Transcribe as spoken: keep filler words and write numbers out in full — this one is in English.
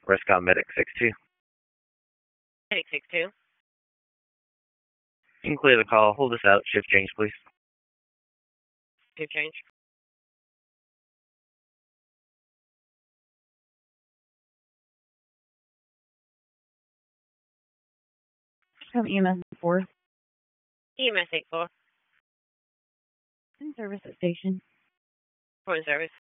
Rescott Medic six two. Medic six two. You can clear the call. Hold us out. Shift change, please. Shift change. Have E M S four. E M S eight four. In service at station. Point service.